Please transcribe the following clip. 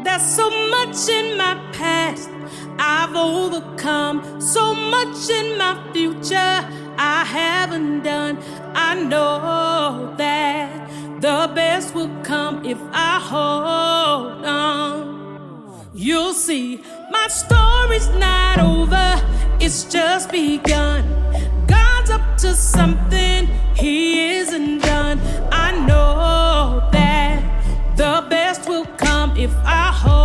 There's so much in my past I've overcome, so much in my future I haven't done. I know that the best will come if I hold on. You'll see, my story's not over, it's just begun. God's up to something, He isn't done. I know that the best will come if I hold